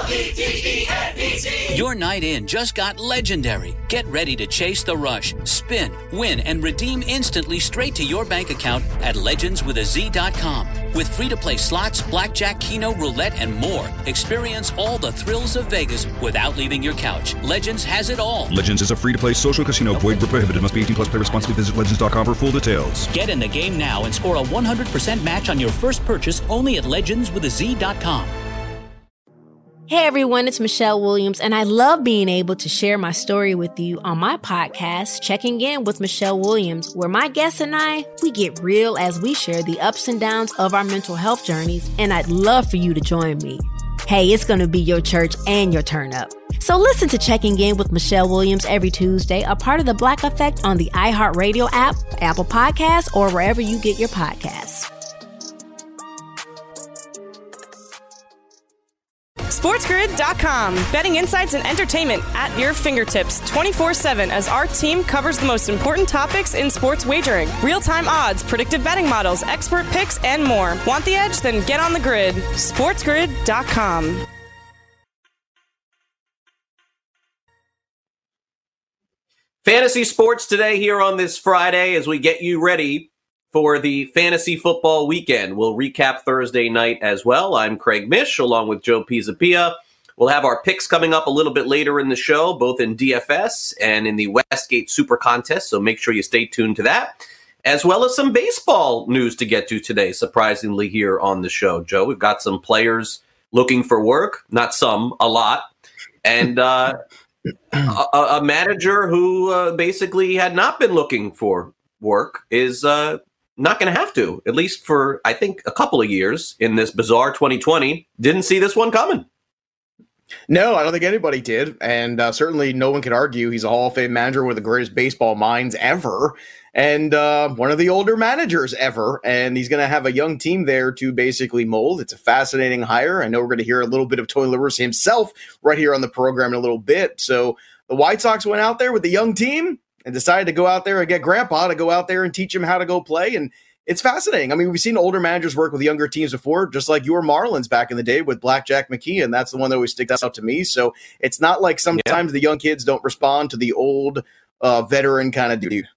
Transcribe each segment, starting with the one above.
Your night in just got legendary. Get ready to chase the rush, spin, win, and redeem instantly straight to your bank account at legendswithaz.com. With free-to-play slots, blackjack, keno, roulette, and more. Experience all the thrills of Vegas without leaving your couch. Legends has it all. Legends is a free-to-play social casino. Void where prohibited. Must be 18 plus. Play responsibly. Visit legends.com for full details. Get in the game now and score a 100% match on your first purchase only at legendswithaz.com. Hey everyone, it's Michelle Williams, and I love being able to share my story with you on my podcast, Checking In with Michelle Williams, where my guests and I, we get real as we share the ups and downs of our mental health journeys, and I'd love for you to join me. Hey, it's going to be your church and your turn up. So listen to Checking In with Michelle Williams every Tuesday, a part of the Black Effect on the iHeartRadio app, Apple Podcasts, or wherever you get your podcasts. SportsGrid.com. Betting insights and entertainment at your fingertips 24/7 as our team covers the most important topics in sports wagering. Real-time odds, predictive betting models, expert picks, and more. Want the edge? Then get on the grid. SportsGrid.com. Fantasy sports today here on this Friday as we get you ready for the fantasy football weekend. We'll recap Thursday night as well. I'm Craig Mish along with Joe Pisapia. We'll have our picks coming up a little bit later in the show, both in DFS and in the Westgate Super Contest, so make sure you stay tuned to that, as well as some baseball news to get to today, surprisingly, here on the show. Joe, we've got some players looking for work, not some, a lot, and a manager who basically had not been looking for work is not going to have to, at least for, I think, a couple of years in this bizarre 2020. Didn't see this one coming. No, I don't think anybody did. And certainly no one could argue he's a Hall of Fame manager, one of the greatest baseball minds ever, and one of the older managers ever. And he's going to have a young team there to basically mold. It's a fascinating hire. I know we're going to hear a little bit of Tony La Russa himself right here on the program in a little bit. So the White Sox went out there with the young team and decided to go out there and get Grandpa to go out there and teach him how to go play. And it's fascinating. I mean, we've seen older managers work with younger teams before, just like your Marlins back in the day with Blackjack McKee, and that's the one that always sticks out to me. So it's not like sometimes the young kids don't respond to the old veteran kind of dude.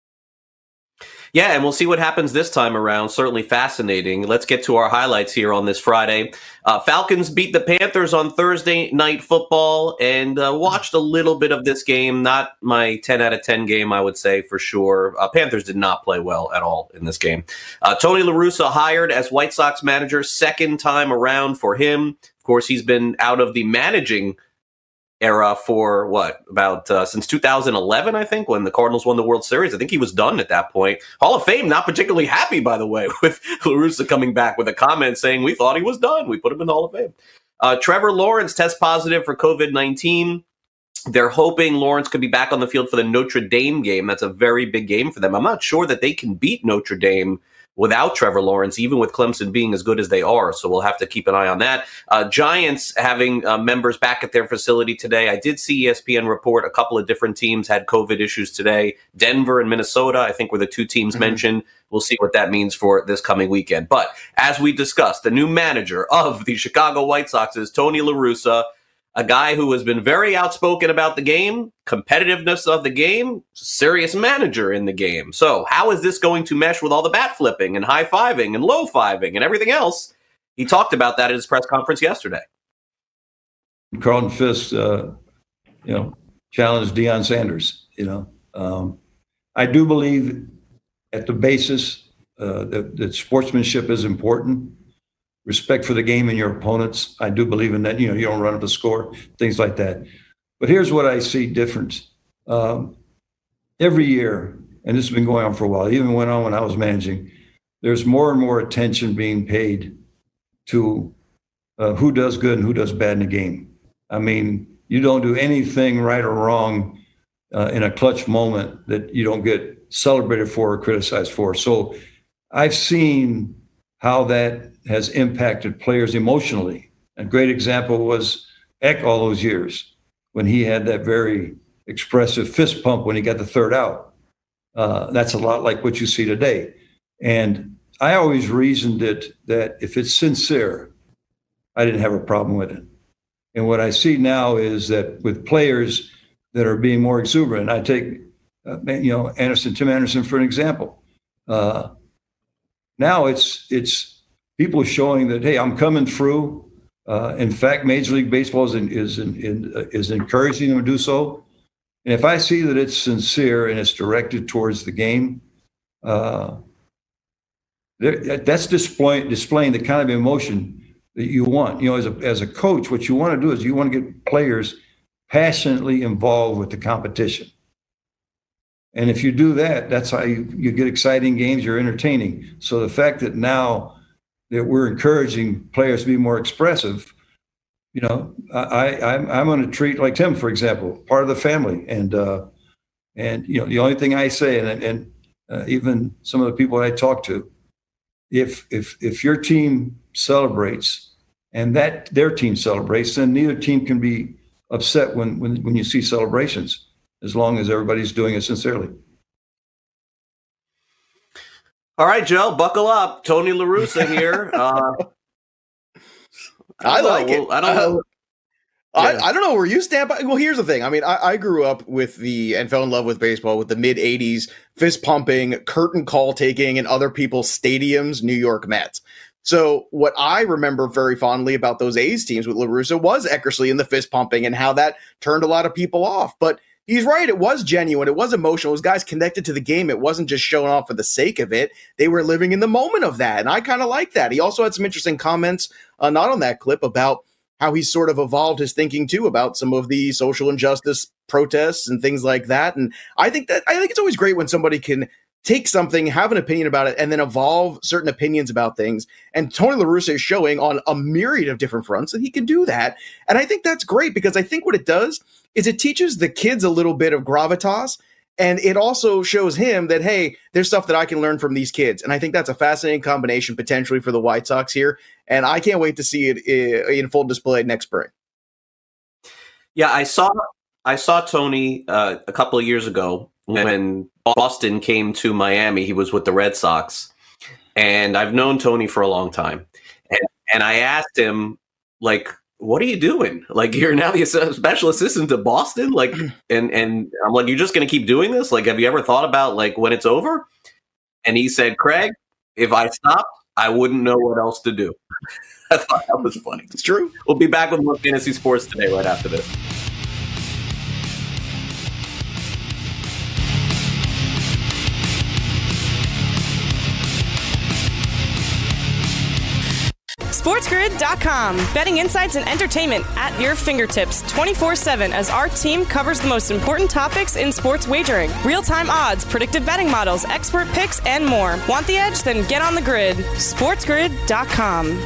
Yeah, and we'll see what happens this time around. Certainly fascinating. Let's get to our highlights here on this Friday. Falcons beat the Panthers on Thursday Night Football, and watched a little bit of this game. Not my 10 out of 10 game, I would say, for sure. Panthers did not play well at all in this game. Tony La Russa hired as White Sox manager, second time around for him. Of course, he's been out of the managing era for since 2011, I think, when the Cardinals won the World Series. I think he was done at that point. Hall of Fame, not particularly happy, by the way, with La Russa coming back with a comment saying we thought he was done. We put him in the Hall of Fame. Trevor Lawrence tests positive for COVID-19. They're hoping Lawrence could be back on the field for the Notre Dame game. That's a very big game for them. I'm not sure that they can beat Notre Dame without Trevor Lawrence, even with Clemson being as good as they are. So we'll have to keep an eye on that. Giants having members back at their facility today. I did see ESPN report a couple of different teams had COVID issues today. Denver and Minnesota, I think, were the two teams mentioned. We'll see what that means for this coming weekend. But as we discussed, the new manager of the Chicago White Sox is Tony La Russa, a guy who has been very outspoken about the game, competitiveness of the game, serious manager in the game. So how is this going to mesh with all the bat flipping and high-fiving and low-fiving and everything else? He talked about that at his press conference yesterday. Carlton Fisk, challenged Deion Sanders. I do believe at the basis that sportsmanship is important. Respect for the game and your opponents. I do believe in that. You don't run up a score, things like that. But here's what I see different. Every year, and this has been going on for a while, even went on when I was managing, there's more and more attention being paid to who does good and who does bad in the game. I mean, you don't do anything right or wrong in a clutch moment that you don't get celebrated for or criticized for. So I've seen how that has impacted players emotionally. A great example was Eck all those years when he had that very expressive fist pump when he got the third out. That's a lot like what you see today. And I always reasoned it that if it's sincere, I didn't have a problem with it. And what I see now is that with players that are being more exuberant, I take, Tim Anderson for an example. Now it's people showing that, hey, I'm coming through. In fact, Major League Baseball is encouraging them to do so. And if I see that it's sincere and it's directed towards the game, that's displaying the kind of emotion that you want. As a coach, what you want to do is you want to get players passionately involved with the competition. And if you do that, that's how you get exciting games, you're entertaining. So the fact that now that we're encouraging players to be more expressive, I'm going to treat, like Tim, for example, part of the family. And the only thing I say, and even some of the people I talk to, if your team celebrates and that their team celebrates, then neither team can be upset when you see celebrations, as long as everybody's doing it sincerely. All right, Joe, buckle up. Tony La Russa here. I like it. I don't know. I don't know where you stand. But, well, here's the thing. I mean, I grew up with and fell in love with baseball with the mid-'80s fist pumping, curtain call taking, and other people's stadiums, New York Mets. So what I remember very fondly about those A's teams with La Russa was Eckersley and the fist pumping and how that turned a lot of people off. But he's right. It was genuine. It was emotional. It was guys connected to the game. It wasn't just showing off for the sake of it. They were living in the moment of that. And I kind of like that. He also had some interesting comments, not on that clip, about how he's sort of evolved his thinking too about some of the social injustice protests and things like that. And I think it's always great when somebody can take something, have an opinion about it, and then evolve certain opinions about things. And Tony La Russa is showing on a myriad of different fronts that he can do that. And I think that's great, because I think what it does is it teaches the kids a little bit of gravitas. And it also shows him that, hey, there's stuff that I can learn from these kids. And I think that's a fascinating combination potentially for the White Sox here. And I can't wait to see it in full display next spring. Yeah, I saw Tony a couple of years ago when Boston came to Miami. He was with the Red Sox. And I've known Tony for a long time. And I asked him, like, what are you doing? Like, you're now the special assistant to Boston? Like, and I'm like, you're just going to keep doing this? Like, have you ever thought about, like, when it's over? And he said, Craig, if I stopped, I wouldn't know what else to do. I thought that was funny. It's true. We'll be back with more Fantasy Sports today right after this. SportsGrid.com. Betting insights and entertainment at your fingertips 24/7 as our team covers the most important topics in sports wagering. Real-time odds, predictive betting models, expert picks, and more. Want the edge? Then get on the grid. SportsGrid.com.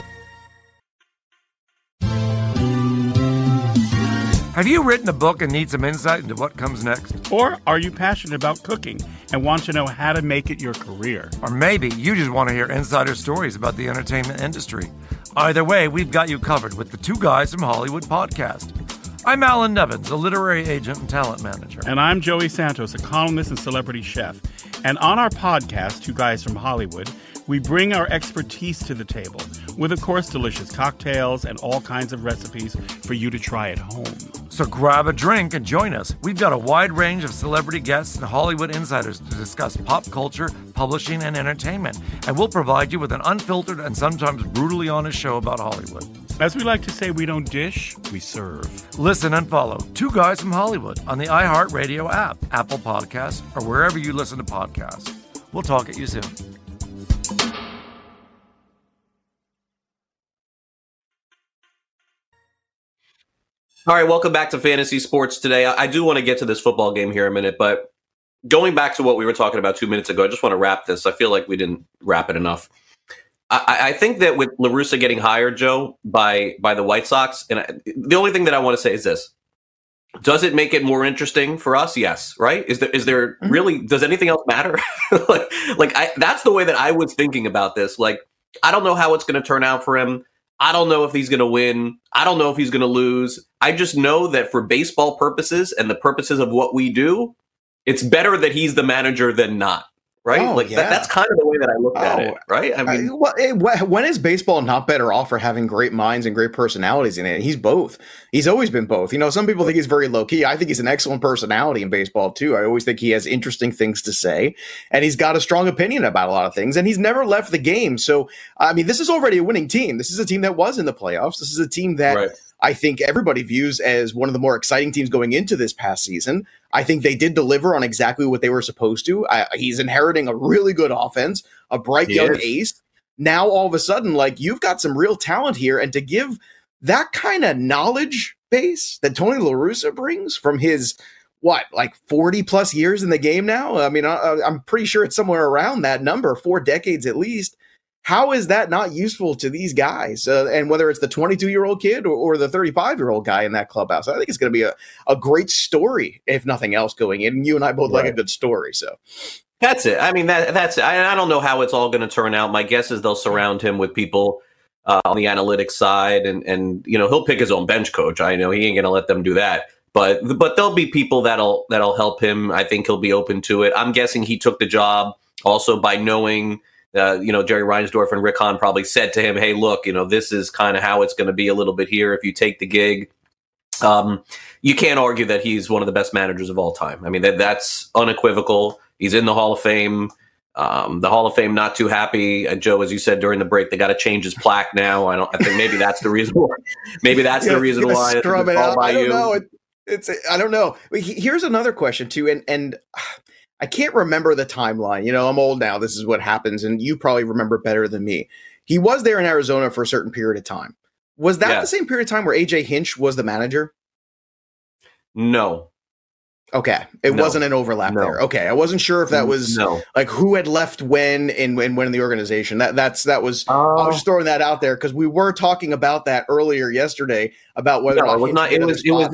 Have you written a book and need some insight into what comes next? Or are you passionate about cooking and want to know how to make it your career? Or maybe you just want to hear insider stories about the entertainment industry. Either way, we've got you covered with the Two Guys from Hollywood podcast. I'm Alan Nevins, a literary agent and talent manager. And I'm Joey Santos, a columnist and celebrity chef. And on our podcast, Two Guys from Hollywood, we bring our expertise to the table with, of course, delicious cocktails and all kinds of recipes for you to try at home. So grab a drink and join us. We've got a wide range of celebrity guests and Hollywood insiders to discuss pop culture, publishing, and entertainment. And we'll provide you with an unfiltered and sometimes brutally honest show about Hollywood. As we like to say, we don't dish, we serve. Listen and follow Two Guys from Hollywood on the iHeartRadio app, Apple Podcasts, or wherever you listen to podcasts. We'll talk at you soon. All right, welcome back to Fantasy Sports today. I do want to get to this football game here in a minute, but going back to what we were talking about 2 minutes ago, I just want to wrap this. I feel like we didn't wrap it enough. I think that with La Russa getting hired, Joe, by the White Sox, and the only thing that I want to say is this. Does it make it more interesting for us? Yes, right? Is there really, does anything else matter? That's the way that I was thinking about this. Like, I don't know how it's going to turn out for him. I don't know if he's going to win. I don't know if he's going to lose. I just know that for baseball purposes and the purposes of what we do, it's better that he's the manager than not, right? Oh, like yeah. that's kind of the way that I looked at it, right? I mean, when is baseball not better off for having great minds and great personalities in it? He's both. He's always been both. You know, some people think he's very low key. I think he's an excellent personality in baseball too. I always think he has interesting things to say, and he's got a strong opinion about a lot of things, and he's never left the game. So, I mean, this is already a winning team. This is a team that was in the playoffs. This is a team that right. I think everybody views as one of the more exciting teams going into this past season. I think they did deliver on exactly what they were supposed to. He's inheriting a really good offense, a bright young ace. Now, all of a sudden, like, you've got some real talent here. And to give that kind of knowledge base that Tony La Russa brings from his, 40 plus years in the game now? I mean, I'm pretty sure it's somewhere around that number, 4 decades at least. How is that not useful to these guys? And whether it's the 22-year-old kid or the 35-year-old guy in that clubhouse, I think it's going to be a great story, if nothing else, going in. And you and I both like a good story. So that's it. I mean, that's it. I don't know how it's all going to turn out. My guess is they'll surround him with people on the analytics side, and you know, he'll pick his own bench coach. I know he ain't going to let them do that. But there'll be people that'll help him. I think he'll be open to it. I'm guessing he took the job also by knowing. Jerry Reinsdorf and Rick Hahn probably said to him, hey, look, this is kind of how it's going to be a little bit here if you take the gig. You can't argue that he's one of the best managers of all time. I mean, that's unequivocal. He's in the Hall of Fame. The Hall of Fame not too happy. Joe, as you said during the break, they got to change his plaque now. I think maybe that's the reason why. Maybe that's the reason why. Scrub it out. I don't know. I don't know. Here's another question, too, and I can't remember the timeline. I'm old now. This is what happens, and you probably remember better than me. He was there in Arizona for a certain period of time. Was that the same period of time where A.J. Hinch was the manager? No. Okay. It wasn't an overlap there. Okay. I wasn't sure if that was like who had left when and when in the organization. That was I was just throwing that out there because we were talking about that earlier yesterday about whether or not it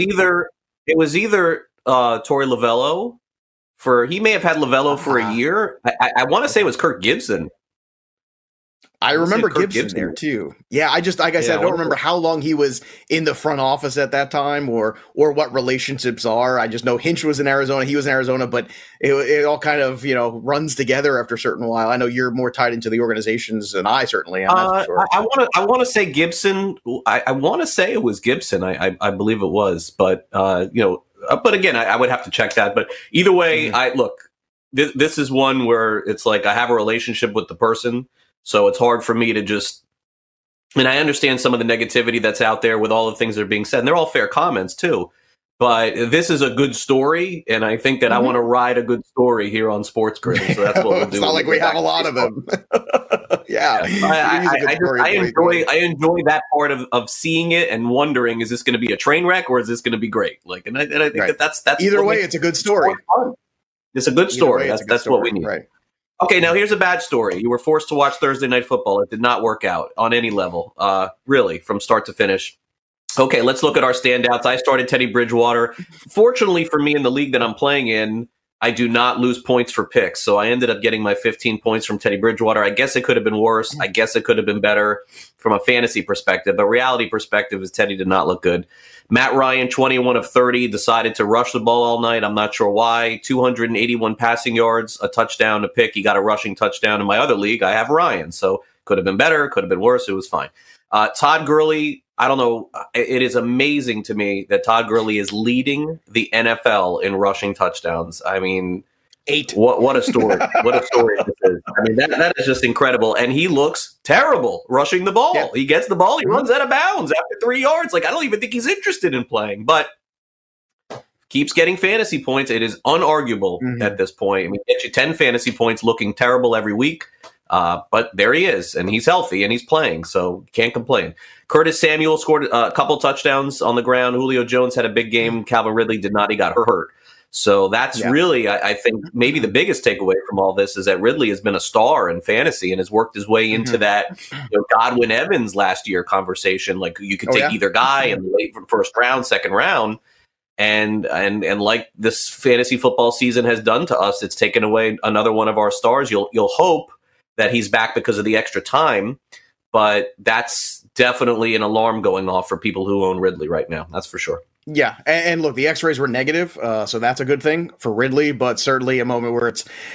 was either Torey Lovullo. He may have had Lovullo for a year. I want to say it was Kirk Gibson. I remember Gibson there too. Yeah, I said, I don't remember how long he was in the front office at that time or what relationships are. I just know Hinch was in Arizona. He was in Arizona, but it all kind of, runs together after a certain while. I know you're more tied into the organizations than I certainly am. That's for sure. I want to say Gibson. I want to say it was Gibson. I believe it was, but but again, I would have to check that. But either way, this is one where it's like I have a relationship with the person, so it's hard for me to just. And I understand some of the negativity that's out there with all the things that are being said, and they're all fair comments too. But this is a good story, and I think that I want to ride a good story here on Sports Grid. So that's what we'll do. It's not like we have a lot of them. I enjoy that part of seeing it and wondering, is this going to be a train wreck or is this going to be great? And I think that's either way, it's a good story. It's a good story. That's what we need. Right. Okay, now here's a bad story. You were forced to watch Thursday Night Football. It did not work out on any level, really, from start to finish. Okay, let's look at our standouts. I started Teddy Bridgewater. Fortunately for me in the league that I'm playing in, I do not lose points for picks. So I ended up getting my 15 points from Teddy Bridgewater. I guess it could have been worse. I guess it could have been better from a fantasy perspective. But reality perspective is Teddy did not look good. Matt Ryan, 21 of 30, decided to rush the ball all night. I'm not sure why. 281 passing yards, a touchdown, a pick. He got a rushing touchdown. In my other league, I have Ryan. So could have been better, could have been worse. It was fine. Todd Gurley, I don't know. It is amazing to me that Todd Gurley is leading the NFL in rushing touchdowns. I mean, 8. What a story. What a story this is. I mean, that is just incredible. And he looks terrible rushing the ball. Yeah. He gets the ball. He runs out of bounds after 3 yards. I don't even think he's interested in playing, but keeps getting fantasy points. It is unarguable at this point. I mean, get you 10 fantasy points looking terrible every week. But there he is, and he's healthy, and he's playing, so can't complain. Curtis Samuel scored a couple touchdowns on the ground. Julio Jones had a big game. Calvin Ridley did not. He got hurt. So that's really, I think, maybe the biggest takeaway from all this is that Ridley has been a star in fantasy and has worked his way into that Godwin Evans last year conversation. Like you could take either guy in the late first round, second round. And like this fantasy football season has done to us, it's taken away another one of our stars. You'll hope that he's back because of the extra time, but that's definitely an alarm going off for people who own Ridley right now. That's for sure. Yeah, and look, the X-rays were negative, so that's a good thing for Ridley, but certainly a moment where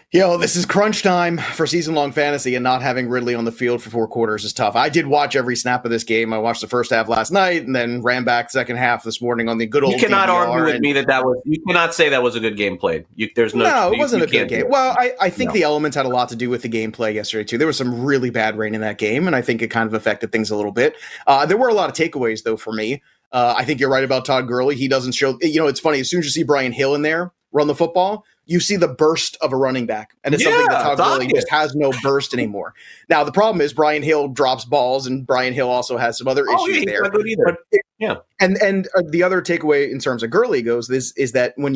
This is crunch time for season-long fantasy, and not having Ridley on the field for 4 quarters is tough. I did watch every snap of this game. I watched the first half last night and then ran back second half this morning on the good old You cannot DVR, argue with me that was – you cannot say that was a good game played. No, it wasn't a good game. Well, I think the elements had a lot to do with the gameplay yesterday, too. There was some really bad rain in that game, and I think it kind of affected things a little bit. There were a lot of takeaways, though, for me. I think you're right about Todd Gurley. He doesn't show – it's funny. As soon as you see Brian Hill in there run the football – you see the burst of a running back. And it's something that Todd Gurley just has no burst anymore. Now, the problem is Brian Hill drops balls, and Brian Hill also has some other issues there. Not good either. And the other takeaway in terms of Gurley goes is that when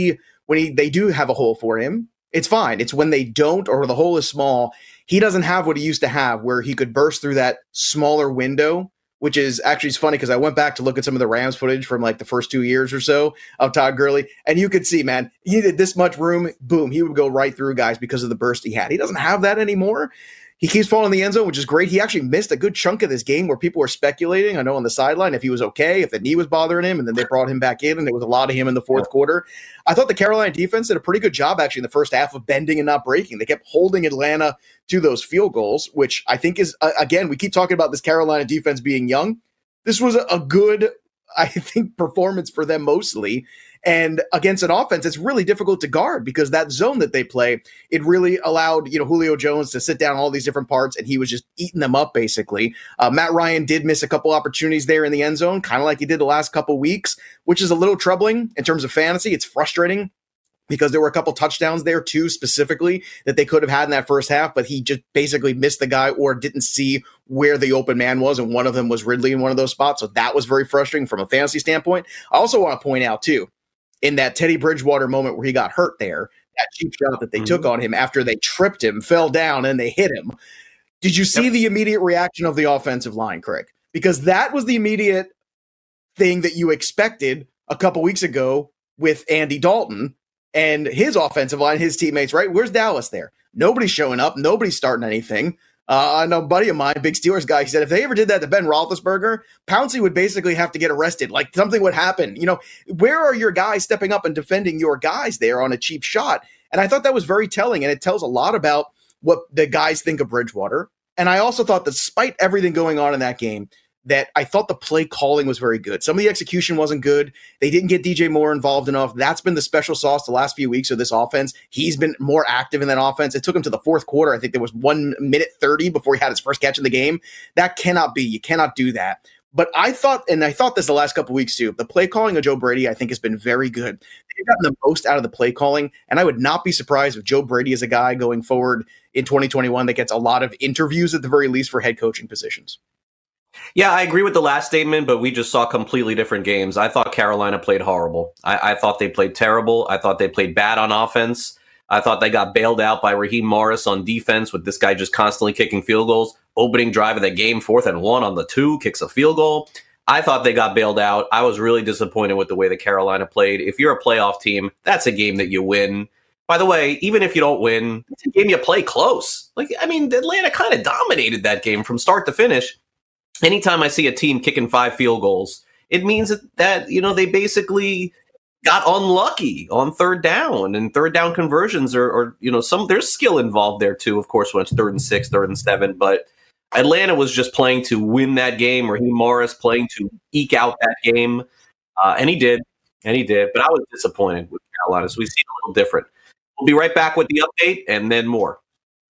they do have a hole for him, it's fine. It's when they don't, or the hole is small, he doesn't have what he used to have where he could burst through that smaller window, which is actually funny because I went back to look at some of the Rams footage from like the first 2 years or so of Todd Gurley, and you could see, man, he needed this much room. Boom, he would go right through guys because of the burst he had. He doesn't have that anymore. He keeps falling in the end zone, which is great. He actually missed a good chunk of this game where people were speculating, I know on the sideline, if he was okay, if the knee was bothering him, and then they brought him back in, and there was a lot of him in the fourth quarter. I thought the Carolina defense did a pretty good job, actually, in the first half of bending and not breaking. They kept holding Atlanta to those field goals, which I think is, again, we keep talking about this Carolina defense being young. This was a good, I think, performance for them mostly. And against an offense, it's really difficult to guard because that zone that they play, it really allowed, Julio Jones to sit down all these different parts, and he was just eating them up, basically. Matt Ryan did miss a couple opportunities there in the end zone, kind of like he did the last couple weeks, which is a little troubling in terms of fantasy. It's frustrating because there were a couple touchdowns there, too, specifically, that they could have had in that first half, but he just basically missed the guy or didn't see where the open man was, and one of them was Ridley in one of those spots, so that was very frustrating from a fantasy standpoint. I also want to point out, too, in that Teddy Bridgewater moment where he got hurt there, that cheap shot that they took on him after they tripped him, fell down, and they hit him. Did you see the immediate reaction of the offensive line, Craig? Because that was the immediate thing that you expected a couple weeks ago with Andy Dalton and his offensive line, his teammates, right? Where's Dallas there? Nobody's showing up. Nobody's starting anything. I know a buddy of mine, big Steelers guy, he said if they ever did that to Ben Roethlisberger, Pouncey would basically have to get arrested. Like something would happen. Where are your guys stepping up and defending your guys there on a cheap shot? And I thought that was very telling, and it tells a lot about what the guys think of Bridgewater. And I also thought, despite everything going on in that game, that I thought the play calling was very good. Some of the execution wasn't good. They didn't get DJ Moore involved enough. That's been the special sauce the last few weeks of this offense. He's been more active in that offense. It took him to the fourth quarter. I think there was 1 minute 30 before he had his first catch in the game. That cannot be. You cannot do that. But I thought this the last couple of weeks too, the play calling of Joe Brady, I think, has been very good. They've gotten the most out of the play calling, and I would not be surprised if Joe Brady is a guy going forward in 2021 that gets a lot of interviews at the very least for head coaching positions. Yeah, I agree with the last statement, but we just saw completely different games. I thought Carolina played horrible. I thought they played terrible. I thought they played bad on offense. I thought they got bailed out by Raheem Morris on defense with this guy just constantly kicking field goals. Opening drive of the game, 4th and 1 on the 2, kicks a field goal. I thought they got bailed out. I was really disappointed with the way that Carolina played. If you're a playoff team, that's a game that you win. By the way, even if you don't win, it's a game you play close. Atlanta kind of dominated that game from start to finish. Anytime I see a team kicking 5 field goals, it means that they basically got unlucky on third down, and third down conversions or there's skill involved there too, of course, when it's 3rd and 6, 3rd and 7, but Atlanta was just playing to win that game. Raheem Morris playing to eke out that game, and he did, but I was disappointed with Carolina, so we see it a little different. We'll be right back with the update and then more.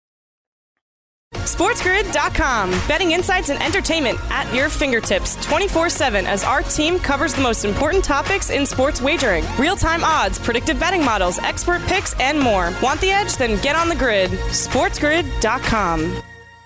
SportsGrid.com. Betting insights and entertainment at your fingertips 24/7 as our team covers the most important topics in sports wagering. Real-time odds, predictive betting models, expert picks, and more. Want the edge? Then get on the grid. SportsGrid.com.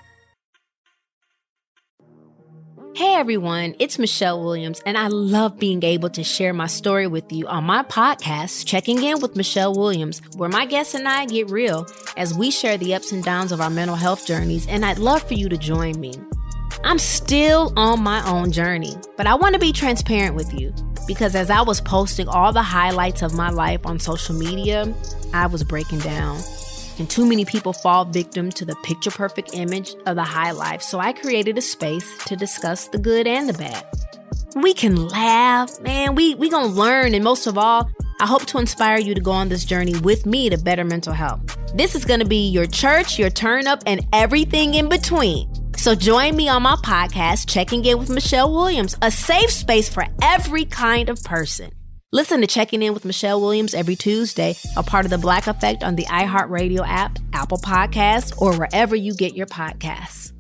Hey everyone, it's Michelle Williams, and I love being able to share my story with you on my podcast, Checking In with Michelle Williams, where my guests and I get real as we share the ups and downs of our mental health journeys, and I'd love for you to join me. I'm still on my own journey, but I want to be transparent with you because as I was posting all the highlights of my life on social media, I was breaking down. And too many people fall victim to the picture-perfect image of the high life, so I created a space to discuss the good and the bad. We can laugh, man. We gonna learn, and most of all, I hope to inspire you to go on this journey with me to better mental health. This is going to be your church, your turn up, and everything in between. So join me on my podcast, Checking In with Michelle Williams, a safe space for every kind of person. Listen to Checking In with Michelle Williams every Tuesday, a part of the Black Effect on the iHeartRadio app, Apple Podcasts, or wherever you get your podcasts.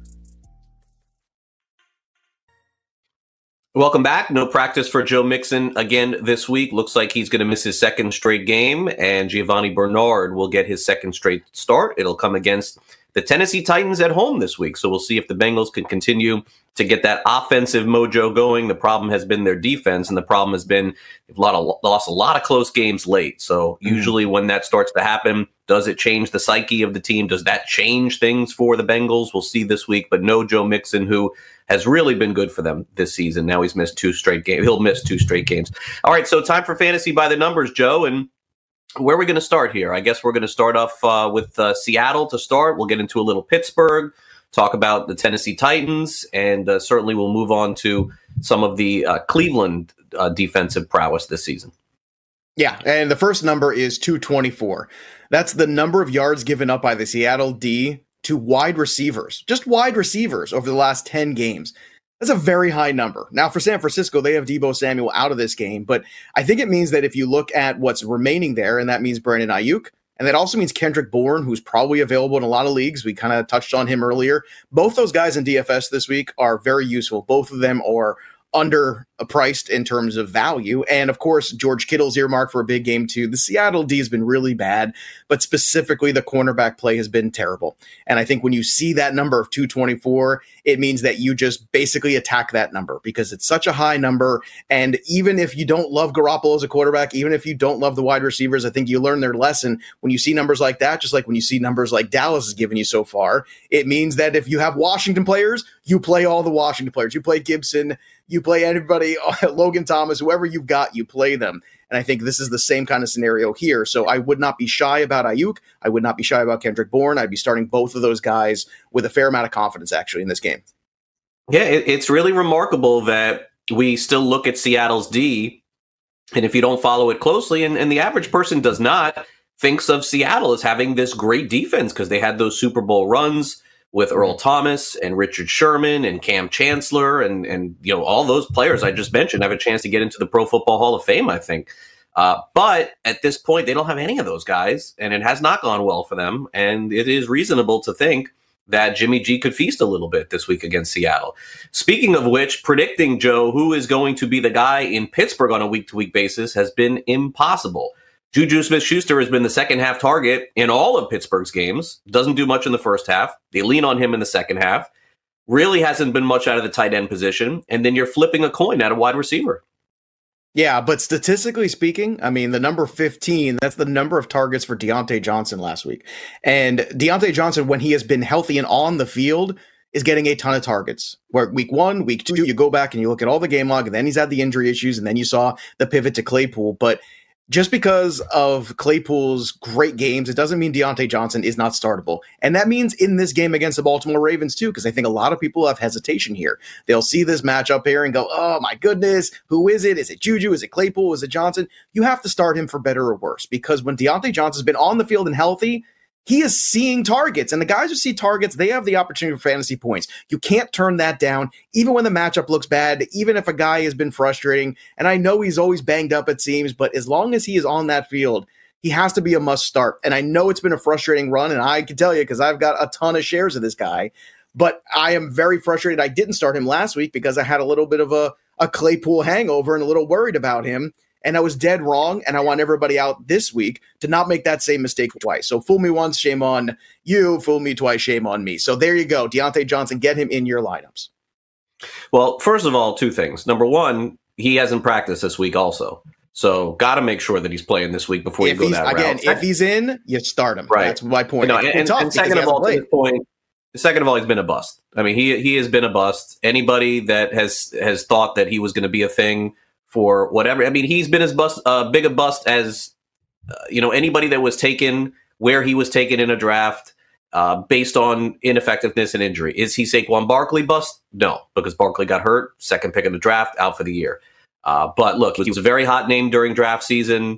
Welcome back. No practice for Joe Mixon again this week. Looks like he's going to miss his second straight game, and Giovanni Bernard will get his second straight start. It'll come against the Tennessee Titans at home this week. So we'll see if the Bengals can continue to get that offensive mojo going. The problem has been their defense, and the problem has been they've lost a lot of close games late. So usually when that starts to happen, does it change the psyche of the team? Does that change things for the Bengals? We'll see this week, but no Joe Mixon, who has really been good for them this season. Now he's missed 2 straight games. He'll miss 2 straight games. All right, so time for Fantasy by the Numbers, Joe, and where are we going to start here? I guess we're going to start off with Seattle to start. We'll get into a little Pittsburgh, talk about the Tennessee Titans, and certainly we'll move on to some of the Cleveland defensive prowess this season. Yeah, and the first number is 224. That's the number of yards given up by the Seattle D to wide receivers, just wide receivers over the last 10 games. That's a very high number. Now, for San Francisco, they have Deebo Samuel out of this game, but I think it means that if you look at what's remaining there, and that means Brandon Ayuk, and that also means Kendrick Bourne, who's probably available in a lot of leagues. We kind of touched on him earlier. Both those guys in DFS this week are very useful. Both of them are underpriced in terms of value. And of course, George Kittle's earmarked for a big game too. The Seattle D has been really bad, but specifically the cornerback play has been terrible. And I think when you see that number of 224, it means that you just basically attack that number because it's such a high number. And even if you don't love Garoppolo as a quarterback, even if you don't love the wide receivers, I think you learn their lesson when you see numbers like that, just like when you see numbers like Dallas has given you so far. It means that if you have Washington players, you play all the Washington players. You play Gibson, you play anybody, Logan Thomas, whoever you've got, you play them. And I think this is the same kind of scenario here. So I would not be shy about Ayuk. I would not be shy about Kendrick Bourne. I'd be starting both of those guys with a fair amount of confidence, actually, in this game. Yeah, it's really remarkable that we still look at Seattle's D, and if you don't follow it closely, and the average person does not, thinks of Seattle as having this great defense because they had those Super Bowl runs with Earl Thomas and Richard Sherman and Cam Chancellor and you know all those players I just mentioned have a chance to get into the Pro Football Hall of Fame, I think. But at this point, they don't have any of those guys, and it has not gone well for them. And it is reasonable to think that Jimmy G could feast a little bit this week against Seattle. Speaking of which, predicting, Joe, who is going to be the guy in Pittsburgh on a week-to-week basis has been impossible. Juju Smith-Schuster has been the second half target in all of Pittsburgh's games. Doesn't do much in the first half. They lean on him in the second half. Really hasn't been much out of the tight end position. And then you're flipping a coin at a wide receiver. Yeah, but statistically speaking, I mean, the number 15, that's the number of targets for Deontay Johnson last week. And Deontay Johnson, when he has been healthy and on the field, is getting a ton of targets. Where week 1, week 2, you go back and you look at all the game log, and then he's had the injury issues, and then you saw the pivot to Claypool. But just because of Claypool's great games, it doesn't mean Deontay Johnson is not startable. And that means in this game against the Baltimore Ravens too, because I think a lot of people have hesitation here. They'll see this matchup here and go, oh my goodness, who is it? Is it Juju? Is it Claypool? Is it Johnson? You have to start him for better or worse, because when Deontay Johnson's been on the field and healthy, he is seeing targets, and the guys who see targets, they have the opportunity for fantasy points. You can't turn that down, even when the matchup looks bad, even if a guy has been frustrating. And I know he's always banged up, it seems, but as long as he is on that field, he has to be a must start. And I know it's been a frustrating run, and I can tell you because I've got a ton of shares of this guy, but I am very frustrated. I didn't start him last week because I had a little bit of a Claypool hangover and a little worried about him. And I was dead wrong, and I want everybody out this week to not make that same mistake twice. So fool me once, shame on you. Fool me twice, shame on me. So there you go. Deontay Johnson, get him in your lineups. Well, first of all, 2 things. Number 1, he hasn't practiced this week also. So got to make sure that he's playing this week before you go that route. Again, if he's in, you start him. Right. That's my point. No, and second of all, to this point, second of all, he's been a bust. I mean, he has been a bust. Anybody that has thought that he was going to be a thing for whatever. I mean, he's been as big a bust as anybody that was taken where he was taken in a draft based on ineffectiveness and injury. Is he Saquon Barkley bust? No, because Barkley got hurt, second pick in the draft, out for the year. But look, he was a very hot name during draft season.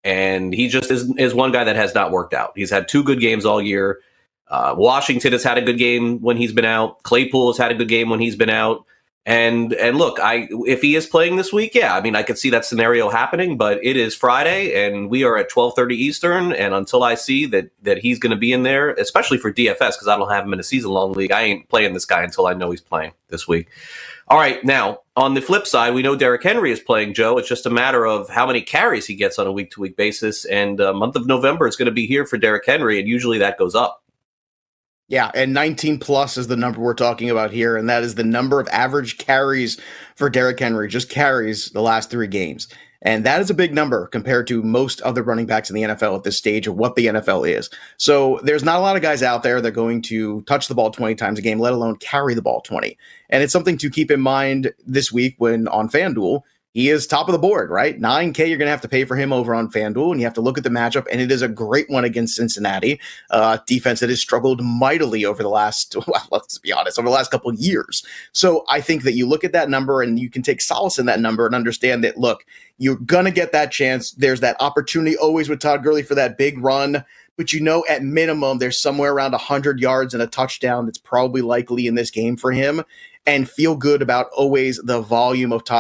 And he just is one guy that has not worked out. He's had 2 good games all year. Washington has had a good game when he's been out. Claypool has had a good game when he's been out. And look, if he is playing this week, yeah, I mean, I could see that scenario happening, but it is Friday and we are at 12:30 Eastern. And until I see that he's going to be in there, especially for DFS, because I don't have him in a season-long league, I ain't playing this guy until I know he's playing this week. All right, now, on the flip side, we know Derrick Henry is playing, Joe. It's just a matter of how many carries he gets on a week-to-week basis. And month of November is going to be here for Derrick Henry, and usually that goes up. Yeah, and 19 plus is the number we're talking about here, and that is the number of average carries for Derrick Henry, just carries the last 3 games. And that is a big number compared to most other running backs in the NFL at this stage of what the NFL is. So there's not a lot of guys out there that are going to touch the ball 20 times a game, let alone carry the ball 20. And it's something to keep in mind this week when on FanDuel, he is top of the board, right? $9K you're going to have to pay for him over on FanDuel, and you have to look at the matchup, and it is a great one against Cincinnati, defense that has struggled mightily over the last, well, let's be honest, over the last couple of years. So I think that you look at that number, and you can take solace in that number and understand that, look, you're going to get that chance. There's that opportunity always with Todd Gurley for that big run, but at minimum, there's somewhere around 100 yards and a touchdown that's probably likely in this game for him. And feel good about always the volume of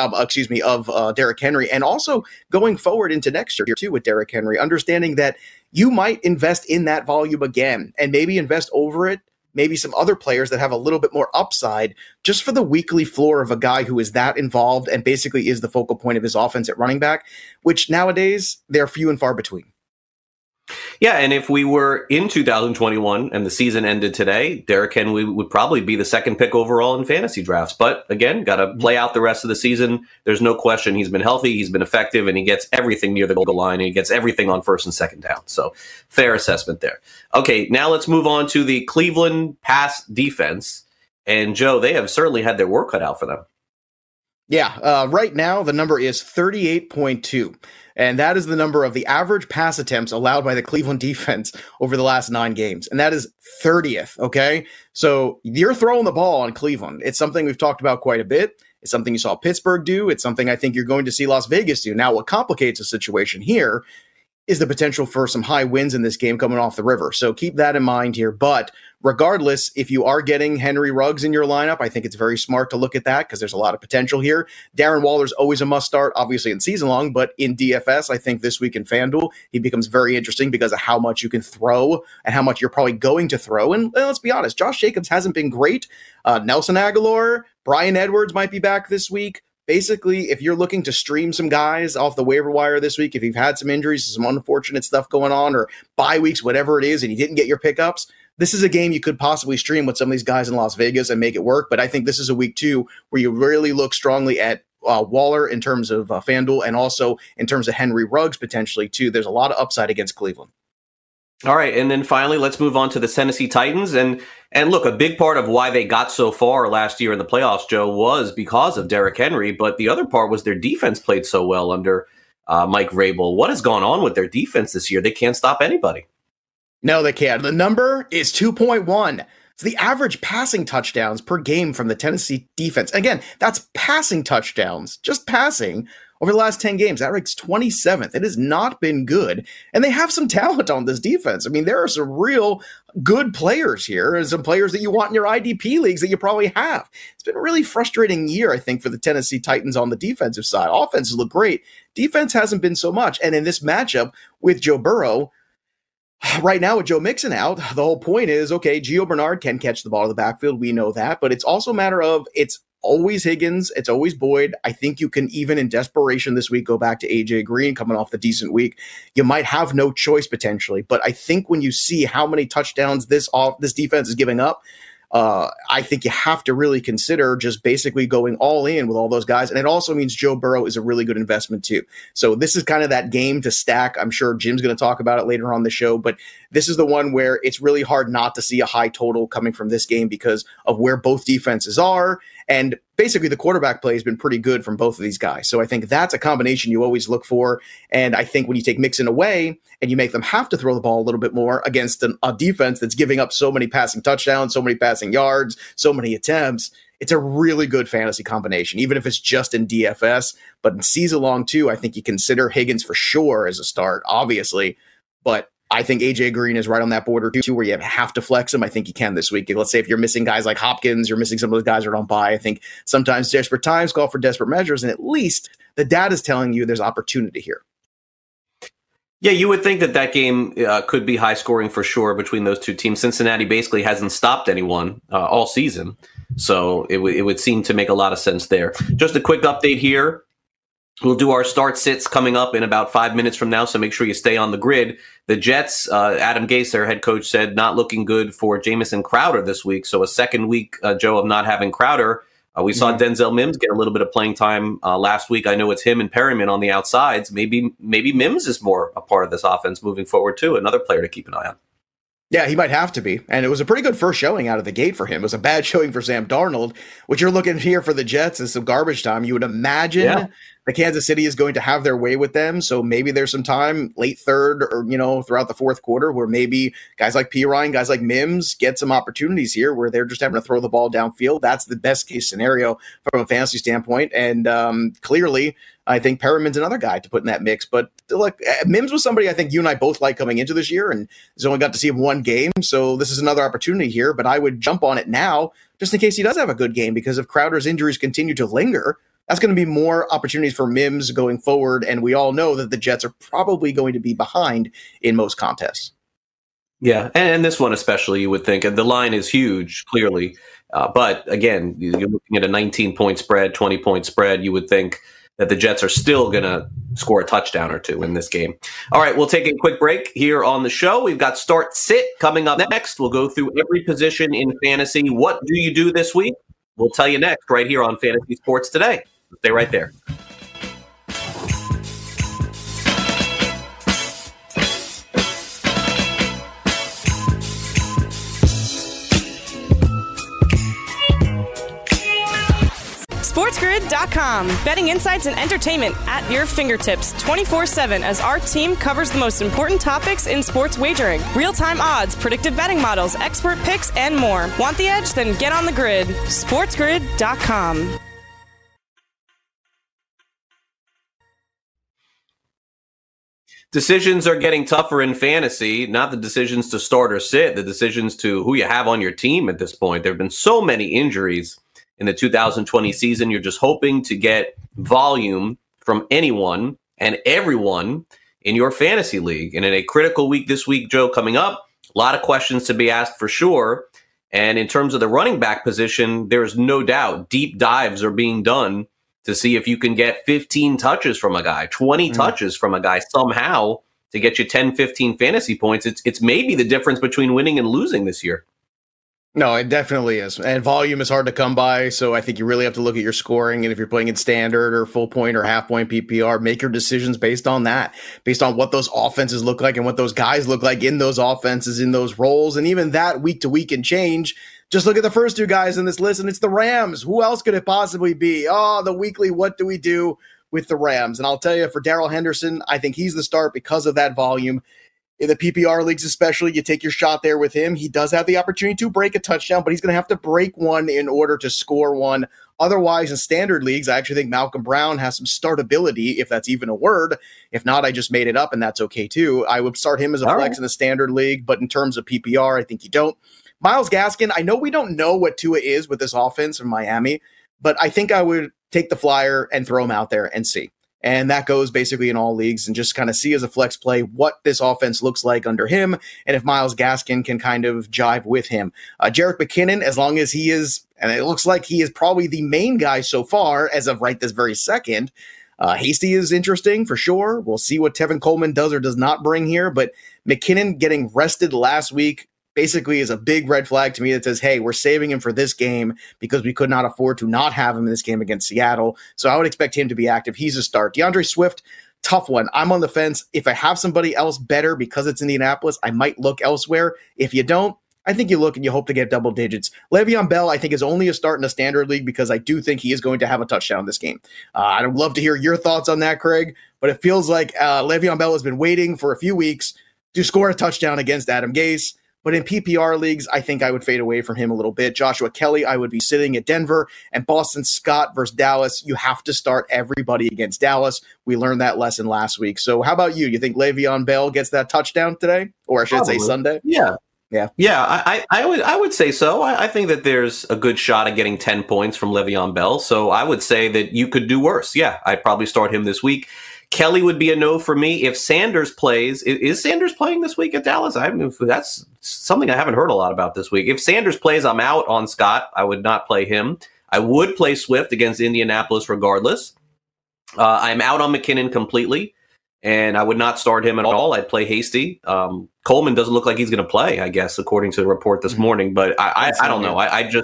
Derrick Henry, and also going forward into next year too with Derrick Henry, understanding that you might invest in that volume again and maybe invest over it, maybe some other players that have a little bit more upside just for the weekly floor of a guy who is that involved and basically is the focal point of his offense at running back, which nowadays they're few and far between. Yeah, and if we were in 2021 and the season ended today, Derrick Henry would probably be the 2nd pick overall in fantasy drafts. But again, got to play out the rest of the season. There's no question he's been healthy, he's been effective, and he gets everything near the goal line, and he gets everything on 1st and 2nd down. So fair assessment there. Okay, now let's move on to the Cleveland pass defense. And Joe, they have certainly had their work cut out for them. Yeah, right now the number is 38.2. And that is the number of the average pass attempts allowed by the Cleveland defense over the last 9 games. And that is 30th, okay? So you're throwing the ball on Cleveland. It's something we've talked about quite a bit. It's something you saw Pittsburgh do. It's something I think you're going to see Las Vegas do. Now, what complicates the situation here is the potential for some high wins in this game coming off the river. So keep that in mind here. But regardless, if you are getting Henry Ruggs in your lineup, I think it's very smart to look at that because there's a lot of potential here. Darren Waller's always a must start, obviously in season long, but in DFS, I think this week in FanDuel, he becomes very interesting because of how much you can throw and how much you're probably going to throw. And let's be honest, Josh Jacobs hasn't been great. Nelson Aguilar, Bryan Edwards might be back this week. Basically, if you're looking to stream some guys off the waiver wire this week, if you've had some injuries, some unfortunate stuff going on, or bye weeks, whatever it is, and you didn't get your pickups, this is a game you could possibly stream with some of these guys in Las Vegas and make it work. But I think this is a week 2 where you really look strongly at Waller in terms of FanDuel and also in terms of Henry Ruggs potentially too. There's a lot of upside against Cleveland. All right, and then finally, let's move on to the Tennessee Titans. And look, a big part of why they got so far last year in the playoffs, Joe, was because of Derrick Henry. But the other part was their defense played so well under Mike Vrabel. What has gone on with their defense this year? They can't stop anybody. No, they can't. The number is 2.1. It's the average passing touchdowns per game from the Tennessee defense. Again, that's passing touchdowns, just passing. Over the last 10 games, that ranks 27th. It has not been good. And they have some talent on this defense. I mean, there are some real good players here and some players that you want in your IDP leagues that you probably have. It's been a really frustrating year, I think, for the Tennessee Titans on the defensive side. Offenses look great. Defense hasn't been so much. And in this matchup with Joe Burrow, right now with Joe Mixon out, the whole point is, okay, Gio Bernard can catch the ball in the backfield. We know that. But it's also a matter of it's always Higgins. It's always Boyd. I think you can even in desperation this week go back to AJ Green coming off the decent week. You might have no choice potentially, but I think when you see how many touchdowns this defense is giving up, I think you have to really consider just basically going all in with all those guys. And it also means Joe Burrow is a really good investment too. So this is kind of that game to stack. I'm sure Jim's going to talk about it later on the show, but this is the one where it's really hard not to see a high total coming from this game because of where both defenses are And basically the quarterback play has been pretty good from both of these guys. So I think that's a combination you always look for. And I think when you take Mixon away and you make them have to throw the ball a little bit more against a defense that's giving up so many passing touchdowns, so many passing yards, so many attempts, it's a really good fantasy combination, even if it's just in DFS. But in season long too, I think you consider Higgins for sure as a start, obviously. But I think AJ Green is right on that border too, where you have to flex him. I think you can this week. Let's say if you're missing guys like Hopkins, you're missing some of those guys that don't buy. I think sometimes desperate times call for desperate measures, and at least the data is telling you there's opportunity here. Yeah, you would think that game could be high scoring for sure between those two teams. Cincinnati basically hasn't stopped anyone all season, so it would seem to make a lot of sense there. Just a quick update here. We'll do our start sits coming up in about 5 minutes from now, so make sure you stay on the grid. The Jets, Adam Gase, their head coach, said not looking good for Jamison Crowder this week. So a second week, Joe, of not having Crowder. We saw Denzel Mims get a little bit of playing time last week. I know it's him and Perryman on the outsides. Maybe Mims is more a part of this offense moving forward too. Another player to keep an eye on. Yeah, he might have to be. And it was a pretty good first showing out of the gate for him. It was a bad showing for Sam Darnold. What you're looking here for the Jets is some garbage time. You would imagine the Kansas City is going to have their way with them. So maybe there's some time late third or, throughout the fourth quarter where maybe guys like Perine, guys like Mims get some opportunities here where they're just having to throw the ball downfield. That's the best case scenario from a fantasy standpoint. And clearly, I think Perriman's another guy to put in that mix. But look, Mims was somebody I think you and I both like coming into this year, and he's only got to see him one game. So this is another opportunity here, but I would jump on it now just in case he does have a good game, because if Crowder's injuries continue to linger, that's going to be more opportunities for Mims going forward. And we all know that the Jets are probably going to be behind in most contests. Yeah, and this one especially, you would think. And the line is huge, clearly. But again, you're looking at a 19-point spread, 20-point spread. You would think that the Jets are still going to score a touchdown or two in this game. All right, we'll take a quick break here on the show. We've got Start Sit coming up next. We'll go through every position in fantasy. What do you do this week? We'll tell you next right here on Fantasy Sports Today. Stay right there. SportsGrid.com. Betting insights and entertainment at your fingertips 24/7 as our team covers the most important topics in sports wagering. Real-time odds, predictive betting models, expert picks, and more. Want the edge? Then get on the grid. SportsGrid.com. Decisions are getting tougher in fantasy, not the decisions to start or sit, the decisions to who you have on your team at this point. There have been so many injuries in the 2020 season. You're just hoping to get volume from anyone and everyone in your fantasy league. And in a critical week this week, Joe, coming up, a lot of questions to be asked for sure. And in terms of the running back position, there's no doubt deep dives are being done to see if you can get 15 touches from a guy, 20 touches from a guy somehow to get you 10, 15 fantasy points. It's maybe the difference between winning and losing this year. No, it definitely is. And volume is hard to come by. So I think you really have to look at your scoring. And if you're playing in standard or full point or half point PPR, make your decisions based on that, based on what those offenses look like and what those guys look like in those offenses, in those roles. And even that week to week can change. Just look at the first two guys in this list, and it's the Rams. Who else could it possibly be? Oh, the weekly, what do we do with the Rams? And I'll tell you, for Darrell Henderson, I think he's the start because of that volume. In the PPR leagues especially, you take your shot there with him. He does have the opportunity to break a touchdown, but he's going to have to break one in order to score one. Otherwise, in standard leagues, I actually think Malcolm Brown has some startability, if that's even a word. If not, I just made it up, and that's okay too. I would start him as a flex in the standard league, but in terms of PPR, I think you don't. Myles Gaskin, I know we don't know what Tua is with this offense in Miami, but I think I would take the flyer and throw him out there and see. And that goes basically in all leagues, and just kind of see as a flex play what this offense looks like under him, and if Myles Gaskin can kind of jive with him. Jerick McKinnon, as long as he is, and it looks like he is probably the main guy so far as of right this very second. Hasty is interesting for sure. We'll see what Tevin Coleman does or does not bring here, but McKinnon getting rested last week basically is a big red flag to me that says, hey, we're saving him for this game because we could not afford to not have him in this game against Seattle. So I would expect him to be active. He's a start. DeAndre Swift, tough one. I'm on the fence. If I have somebody else better because it's Indianapolis, I might look elsewhere. If you don't, I think you look and you hope to get double digits. Le'Veon Bell, I think, is only a start in a standard league because I do think he is going to have a touchdown this game. I'd love to hear your thoughts on that, Craig, but it feels like Le'Veon Bell has been waiting for a few weeks to score a touchdown against Adam Gase. But in PPR leagues, I think I would fade away from him a little bit. Joshua Kelly, I would be sitting at Denver. And Boston Scott versus Dallas, you have to start everybody against Dallas. We learned that lesson last week. So how about you? You think Le'Veon Bell gets that touchdown today? Or I should say Sunday? Yeah. Yeah, I would say so. I think that there's a good shot at getting 10 points from Le'Veon Bell. So I would say that you could do worse. Yeah, I'd probably start him this week. Kelly would be a no for me. If Sanders plays, is Sanders playing this week at Dallas? That's something I haven't heard a lot about this week. If Sanders plays, I'm out on Scott. I would not play him. I would play Swift against Indianapolis regardless. I'm out on McKinnon completely, and I would not start him at all. I'd play Hasty. Coleman doesn't look like he's going to play, I guess, according to the report this morning. But I don't know.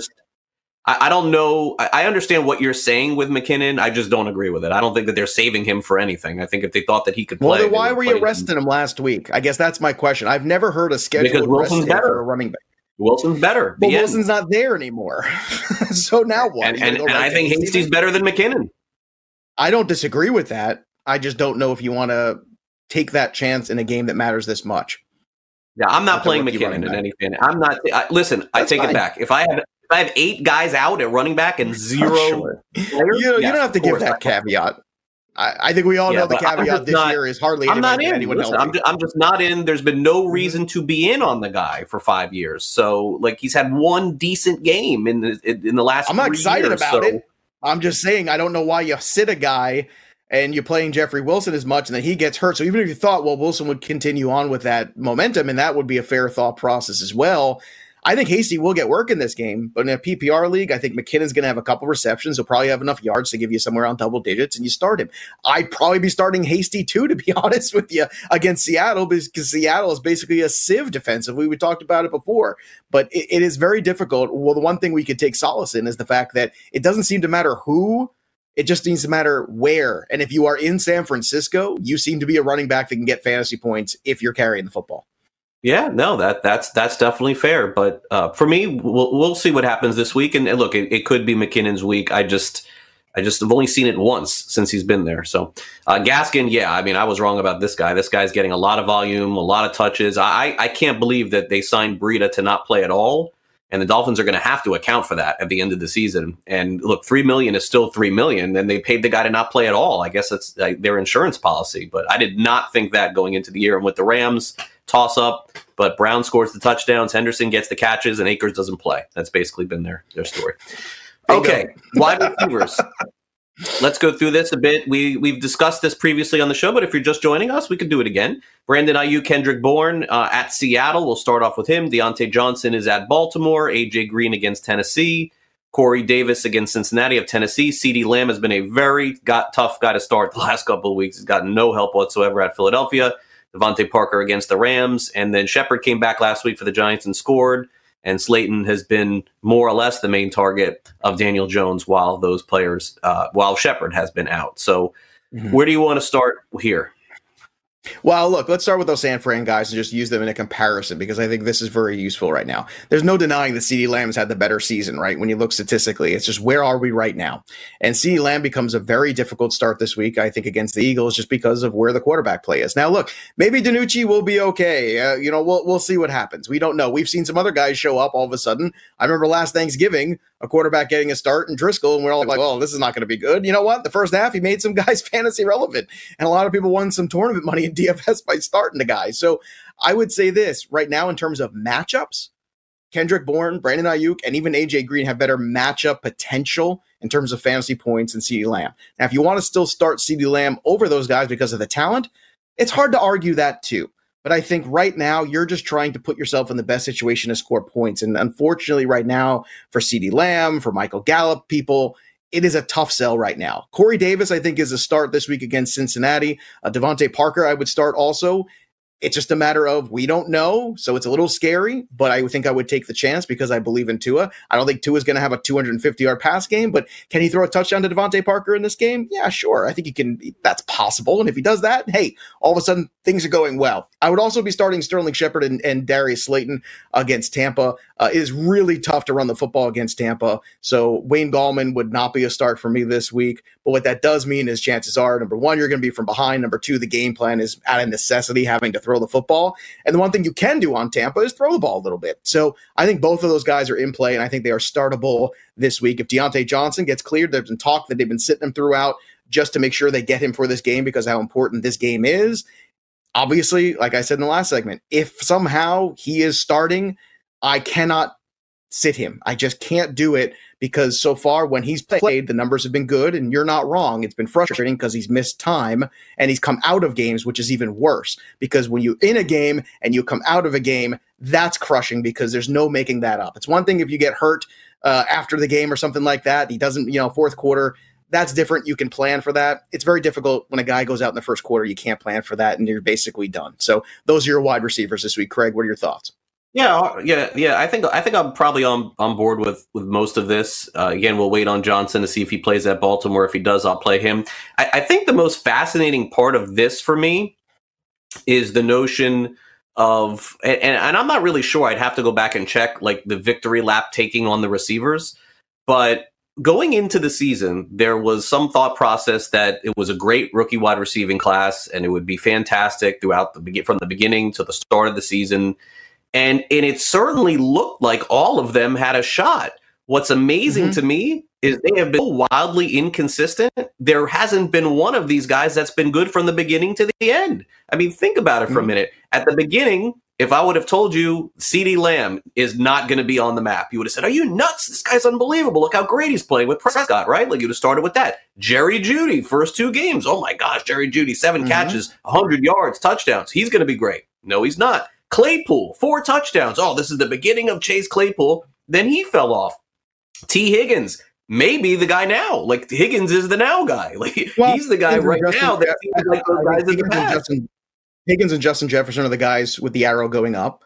I don't know. I understand what you're saying with McKinnon. I just don't agree with it. I don't think that they're saving him for anything. I think if they thought that he could play. Well, then why were you arresting him last week? I guess that's my question. I've never heard a scheduled arrest for a running back. Wilson's better. But Wilson's not there anymore. So now what? And I think Hasty's better than McKinnon. I don't disagree with that. I just don't know if you want to take that chance in a game that matters this much. Yeah, I'm not playing McKinnon in anything. I'm not. Listen, I take it back. If I have 8 guys out at running back and 0 players, you don't have to give that caveat. I think we all know the caveat this year is hardly anyone Listen, I'm just not in. There's been no reason to be in on the guy for 5 years. So, he's had one decent game in the last 3 years. I'm not excited about it. I'm just saying I don't know why you sit a guy and you're playing Jeffrey Wilson as much and then he gets hurt. So even if you thought, well, Wilson would continue on with that momentum, and that would be a fair thought process as well, I think Hasty will get work in this game, but in a PPR league, I think McKinnon's going to have a couple receptions. He'll probably have enough yards to give you somewhere around double digits, and you start him. I'd probably be starting Hasty too, to be honest with you, against Seattle, because Seattle is basically a sieve defensively. We talked about it before, but it is very difficult. Well, the one thing we could take solace in is the fact that it doesn't seem to matter who. It just needs to matter where. And if you are in San Francisco, you seem to be a running back that can get fantasy points if you're carrying the football. Yeah, no, that's definitely fair. But for me, we'll see what happens this week. And look, it could be McKinnon's week. I just have only seen it once since he's been there. So Gaskin, yeah, I was wrong about this guy. This guy's getting a lot of volume, a lot of touches. I can't believe that they signed Breida to not play at all. And the Dolphins are going to have to account for that at the end of the season. And look, $3 million is still $3 million. And they paid the guy to not play at all. I guess that's their insurance policy. But I did not think that going into the year. And with the Rams, toss up. But Brown scores the touchdowns. Henderson gets the catches, and Akers doesn't play. That's basically been their story. Okay, wide receivers. Let's go through this a bit. We've discussed this previously on the show, but if you're just joining us, we can do it again. Brandon Ayuk, Kendrick Bourne at Seattle. We'll start off with him. Deontay Johnson is at Baltimore. A.J. Green against Tennessee. Corey Davis against Cincinnati of Tennessee. CeeDee Lamb has been a very tough guy to start the last couple of weeks. He's gotten no help whatsoever at Philadelphia. Devontae Parker against the Rams. And then Shepard came back last week for the Giants and scored. And Slayton has been more or less the main target of Daniel Jones while those players, while Shepard has been out. So where do you want to start here? Well, look, let's start with those San Fran guys and just use them in a comparison, because I think this is very useful right now. There's no denying that CeeDee Lamb's had the better season, right? When you look statistically, it's just where are we right now? And CeeDee Lamb becomes a very difficult start this week, I think, against the Eagles, just because of where the quarterback play is. Now, look, maybe DiNucci will be okay. We'll see what happens. We don't know. We've seen some other guys show up all of a sudden. I remember last Thanksgiving, a quarterback getting a start in Driscoll, and we're all like, oh, this is not going to be good. You know what? The first half, he made some guys fantasy relevant, and a lot of people won some tournament money in DFS by starting the guy. So I would say this right now in terms of matchups, Kendrick Bourne, Brandon Ayuk, and even AJ Green have better matchup potential in terms of fantasy points than CeeDee Lamb. Now, if you want to still start CeeDee Lamb over those guys because of the talent, it's hard to argue that too. But I think right now you're just trying to put yourself in the best situation to score points. And unfortunately right now for CeeDee Lamb, for Michael Gallup people, it is a tough sell right now. Corey Davis, I think, is a start this week against Cincinnati. Devontae Parker, I would start also. It's just a matter of we don't know, so it's a little scary, but I think I would take the chance because I believe in Tua. I don't think Tua's going to have a 250-yard pass game, but can he throw a touchdown to Devontae Parker in this game? Yeah, sure. I think he can. That's possible, and if he does that, hey, all of a sudden things are going well. I would also be starting Sterling Shepard and Darius Slayton against Tampa. It is really tough to run the football against Tampa, so Wayne Gallman would not be a start for me this week, but what that does mean is chances are, number one, you're going to be from behind. Number two, the game plan is out of necessity having to throw the football. And the one thing you can do on Tampa is throw the ball a little bit. So I think both of those guys are in play, and I think they are startable this week. If Deontay Johnson gets cleared, there's been talk that they've been sitting him throughout just to make sure they get him for this game because of how important this game is. Obviously, like I said in the last segment, if somehow he is starting, I cannot sit him. I just can't do it because so far when he's played, the numbers have been good, and you're not wrong. It's been frustrating because he's missed time and he's come out of games, which is even worse because when you're in a game and you come out of a game, that's crushing because there's no making that up. It's one thing if you get hurt after the game or something like that. He doesn't, fourth quarter, that's different. You can plan for that. It's very difficult when a guy goes out in the first quarter. You can't plan for that and you're basically done. So those are your wide receivers this week. Craig, what are your thoughts? Yeah. I think I'm probably on board with most of this. Again, we'll wait on Johnson to see if he plays at Baltimore. If he does, I'll play him. I think the most fascinating part of this for me is the notion of, and I'm not really sure. I'd have to go back and check like the victory lap taking on the receivers, but going into the season, there was some thought process that it was a great rookie wide receiving class, and it would be fantastic throughout from the beginning to the start of the season. And it certainly looked like all of them had a shot. What's amazing to me is they have been wildly inconsistent. There hasn't been one of these guys that's been good from the beginning to the end. I mean, think about it for a minute. At the beginning, if I would have told you CeeDee Lamb is not going to be on the map, you would have said, are you nuts? This guy's unbelievable. Look how great he's playing with Prescott, right? Like, you'd have started with that. Jerry Jeudy, first 2 games. Oh, my gosh, Jerry Jeudy, 7 catches, 100 yards, touchdowns. He's going to be great. No, he's not. Claypool, 4 touchdowns. Oh, this is the beginning of Chase Claypool. Then he fell off. T. Higgins, maybe the guy now. Like, Higgins is the now guy. Like, he's the guy right now that seems like those guys in the past. Higgins and Justin Jefferson are the guys with the arrow going up.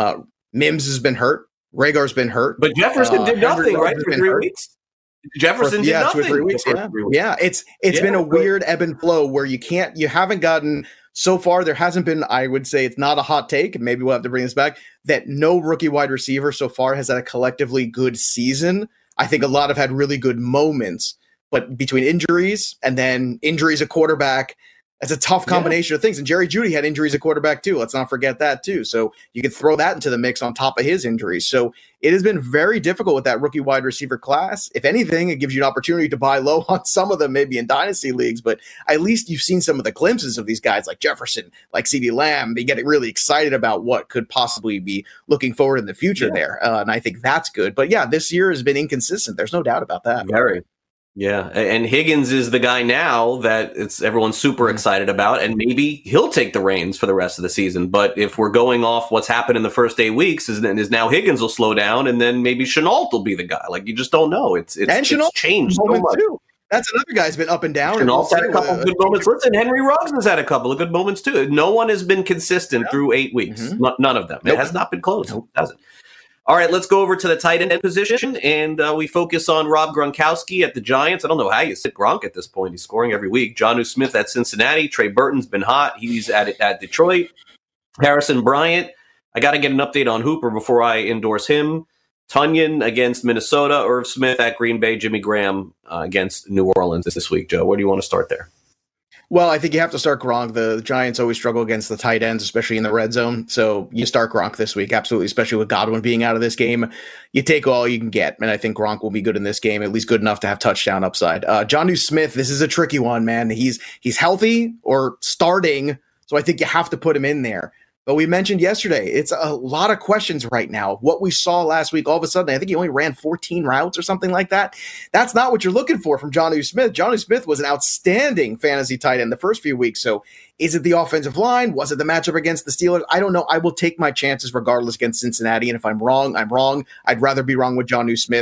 Mims has been hurt. Rhaegar's been hurt. But Jefferson did nothing, right, for 3 weeks? Jefferson did nothing. 2 or 3 weeks, yeah. It's been a weird ebb and flow where you haven't gotten... So far, there hasn't been, I would say it's not a hot take, and maybe we'll have to bring this back, that no rookie wide receiver so far has had a collectively good season. I think a lot have had really good moments, but between injuries and then injuries at quarterback, it's a tough combination of things. And Jerry Jeudy had injuries at quarterback too. Let's not forget that too. So you could throw that into the mix on top of his injuries. So it has been very difficult with that rookie wide receiver class. If anything, it gives you an opportunity to buy low on some of them, maybe in dynasty leagues, but at least you've seen some of the glimpses of these guys like Jefferson, like CeeDee Lamb. They get really excited about what could possibly be looking forward in the future there. And I think that's good. But yeah, this year has been inconsistent. There's no doubt about that. Very. Yeah, and Higgins is the guy now that everyone's super excited about, and maybe he'll take the reins for the rest of the season. But if we're going off what's happened in the first 8 weeks, is now Higgins will slow down, and then maybe Shenault will be the guy. Like, you just don't know. It's changed so much. Too. That's another guy's been up and down. Shenault's had a couple of good moments. Listen, Henry Ruggs has had a couple of good moments too. No one has been consistent through 8 weeks. None of them. Nope. It has not been close. Nope. It hasn't. All right, let's go over to the tight end position, and we focus on Rob Gronkowski at the Giants. I don't know how you sit Gronk at this point. He's scoring every week. Jonnu Smith at Cincinnati. Trey Burton's been hot. He's at Detroit. Harrison Bryant. I got to get an update on Hooper before I endorse him. Tunyon against Minnesota. Irv Smith at Green Bay. Jimmy Graham against New Orleans this week. Joe, where do you want to start there? Well, I think you have to start Gronk. The Giants always struggle against the tight ends, especially in the red zone. So you start Gronk this week, absolutely, especially with Godwin being out of this game. You take all you can get, and I think Gronk will be good in this game, at least good enough to have touchdown upside. Jonnu Smith, this is a tricky one, man. He's healthy or starting, so I think you have to put him in there. But we mentioned yesterday, it's a lot of questions right now. What we saw last week, all of a sudden, I think he only ran 14 routes or something like that. That's not what you're looking for from Jonnu Smith. Jonnu Smith was an outstanding fantasy tight end the first few weeks. So is it the offensive line? Was it the matchup against the Steelers? I don't know. I will take my chances regardless against Cincinnati. And if I'm wrong, I'm wrong. I'd rather be wrong with Jonnu Smith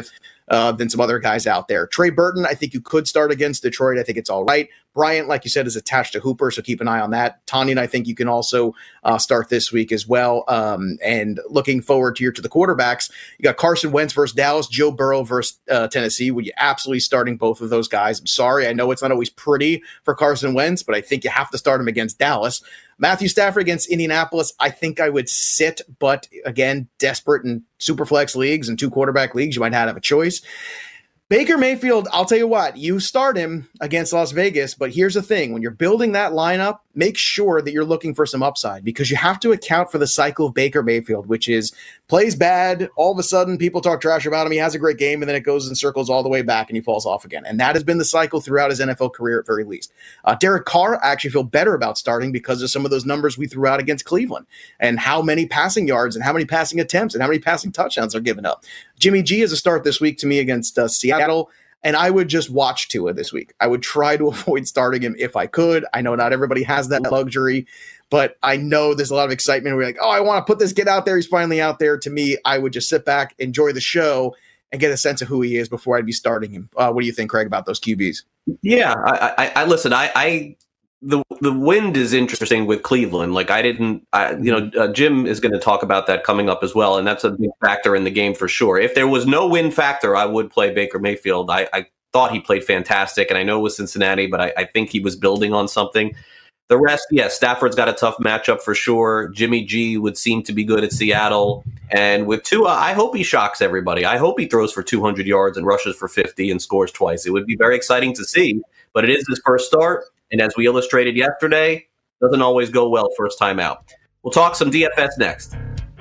than some other guys out there. Trey Burton, I think you could start against Detroit. I think it's all right. Bryant, like you said, is attached to Hooper, so keep an eye on that. Tonyan, I think you can also start this week as well. And looking forward to the quarterbacks, you got Carson Wentz versus Dallas, Joe Burrow versus Tennessee. Would you absolutely starting both of those guys? I'm sorry, I know it's not always pretty for Carson Wentz, but I think you have to start him against Dallas. Matthew Stafford against Indianapolis, I think I would sit, but again, desperate in superflex leagues and 2 quarterback leagues, you might not have a choice. Baker Mayfield, I'll tell you what, you start him against Las Vegas, but here's the thing. When you're building that lineup, make sure that you're looking for some upside because you have to account for the cycle of Baker Mayfield, which is plays bad. All of a sudden, people talk trash about him. He has a great game, and then it goes in circles all the way back, and he falls off again. And that has been the cycle throughout his NFL career at very least. Derek Carr, I actually feel better about starting because of some of those numbers we threw out against Cleveland and how many passing yards and how many passing attempts and how many passing touchdowns are given up. Jimmy G is a start this week to me against Seattle. And I would just watch Tua this week. I would try to avoid starting him if I could. I know not everybody has that luxury, but I know there's a lot of excitement. We're like, oh, I want to put this kid out there. He's finally out there. To me, I would just sit back, enjoy the show, and get a sense of who he is before I'd be starting him. What do you think, Craig, about those QBs? Yeah, I listen. The wind is interesting with Cleveland. Like Jim is going to talk about that coming up as well, and that's a big factor in the game for sure. If there was no wind factor, I would play Baker Mayfield. I thought he played fantastic, and I know it was Cincinnati, but I think he was building on something. The rest, yes, Stafford's got a tough matchup for sure. Jimmy G would seem to be good at Seattle, and with Tua, I hope he shocks everybody. I hope he throws for 200 yards and rushes for 50 and scores twice. It would be very exciting to see, but it is his first start. And as we illustrated yesterday, doesn't always go well first time out. We'll talk some DFS next.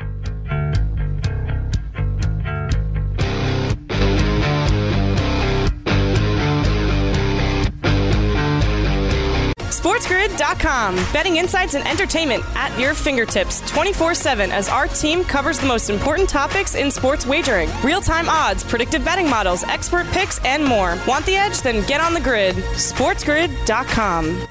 SportsGrid.com. Betting insights and entertainment at your fingertips 24/7 as our team covers the most important topics in sports wagering. Real-time odds, predictive betting models, expert picks, and more. Want the edge? Then get on the grid. SportsGrid.com.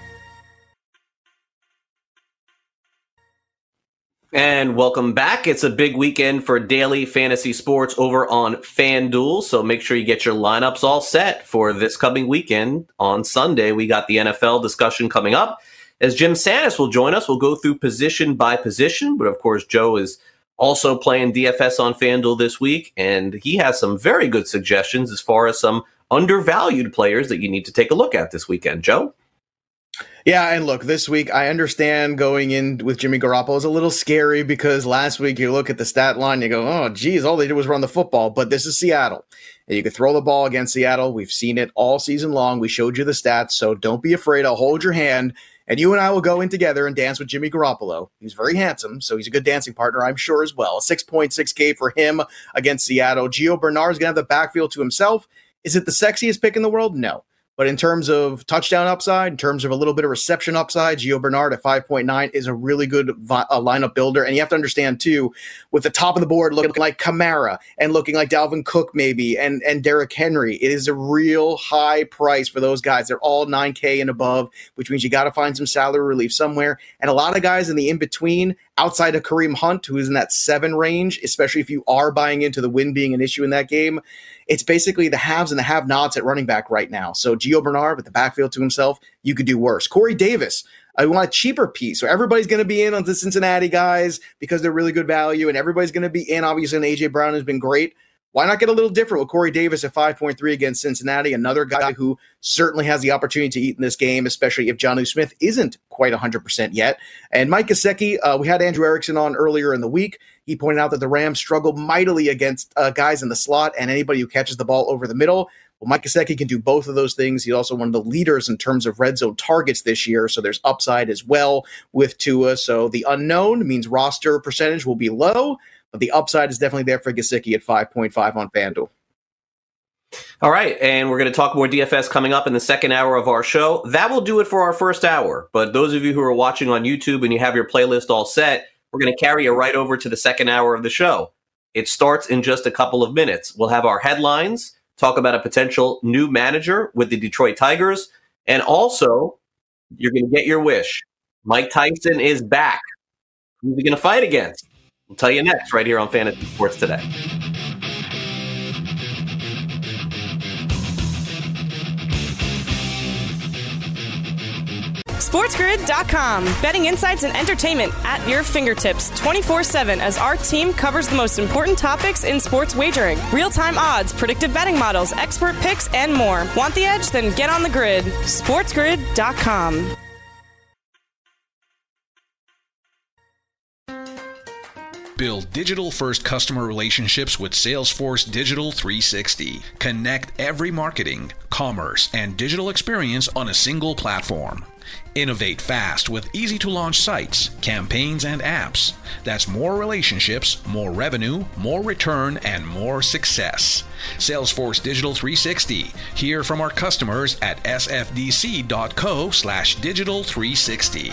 And welcome back. It's a big weekend for daily fantasy sports over on FanDuel, so make sure you get your lineups all set for this coming weekend. On Sunday, we got the NFL discussion coming up. As Jim Santis will join us, we'll go through position by position, but of course, Joe is also playing DFS on FanDuel this week, and he has some very good suggestions as far as some undervalued players that you need to take a look at this weekend. Joe? Yeah, and look, this week, I understand going in with Jimmy Garoppolo is a little scary because last week you look at the stat line and you go, oh, geez, all they did was run the football. But this is Seattle, and you can throw the ball against Seattle. We've seen it all season long. We showed you the stats, so don't be afraid. I'll hold your hand, and you and I will go in together and dance with Jimmy Garoppolo. He's very handsome, so he's a good dancing partner, I'm sure, as well. 6.6K for him against Seattle. Gio Bernard's going to have the backfield to himself. Is it the sexiest pick in the world? No. But in terms of touchdown upside, in terms of a little bit of reception upside, Gio Bernard at 5.9 is a really good lineup builder. And you have to understand, too, with the top of the board looking like Kamara and looking like Dalvin Cook maybe and Derrick Henry, it is a real high price for those guys. They're all 9K and above, which means you got to find some salary relief somewhere. And a lot of guys in the in-between, outside of Kareem Hunt, who is in that 7 range, especially if you are buying into the win being an issue in that game, it's basically the haves and the have-nots at running back right now. So Gio Bernard with the backfield to himself, you could do worse. Corey Davis, I want a cheaper piece. So everybody's going to be in on the Cincinnati guys because they're really good value, and everybody's going to be in, obviously, and A.J. Brown has been great. Why not get a little different with Corey Davis at 5.3 against Cincinnati, another guy who certainly has the opportunity to eat in this game, especially if Jonnu Smith isn't quite 100% yet. And Mike Gesicki, we had Andrew Erickson on earlier in the week. He pointed out that the Rams struggle mightily against guys in the slot and anybody who catches the ball over the middle. Well, Mike Gesicki can do both of those things. He's also one of the leaders in terms of red zone targets this year, so there's upside as well with Tua. So the unknown means roster percentage will be low, but the upside is definitely there for Gesicki at 5.5 on FanDuel. All right, and we're going to talk more DFS coming up in the second hour of our show. That will do it for our first hour. But those of you who are watching on YouTube and you have your playlist all set, we're going to carry you right over to the second hour of the show. It starts in just a couple of minutes. We'll have our headlines, talk about a potential new manager with the Detroit Tigers, and also you're going to get your wish. Mike Tyson is back. Who's he going to fight against? We'll tell you next right here on Fantasy Sports Today. SportsGrid.com. Betting insights and entertainment at your fingertips 24/7 as our team covers the most important topics in sports wagering. Real-time odds, predictive betting models, expert picks, and more. Want the edge? Then get on the grid. SportsGrid.com. Build digital-first customer relationships with Salesforce Digital 360. Connect every marketing, commerce, and digital experience on a single platform. Innovate fast with easy-to-launch sites, campaigns, and apps. That's more relationships, more revenue, more return, and more success. Salesforce Digital 360. Hear from our customers at sfdc.co/digital360.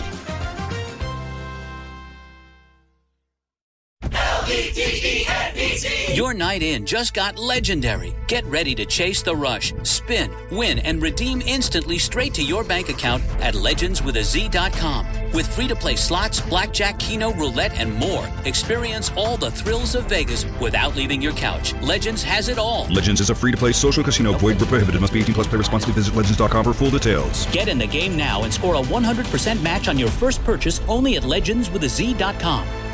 Your night in just got legendary. Get ready to chase the rush, spin, win, and redeem instantly straight to your bank account at legendswithaz.com. With free-to-play slots, blackjack, keno, roulette, and more, experience all the thrills of Vegas without leaving your couch. Legends has it all. Legends is a free-to-play social casino. Void where prohibited. Must be 18 plus. Play responsibly. Visit legends.com for full details. Get in the game now and score a 100% match on your first purchase only at legendswithaz.com.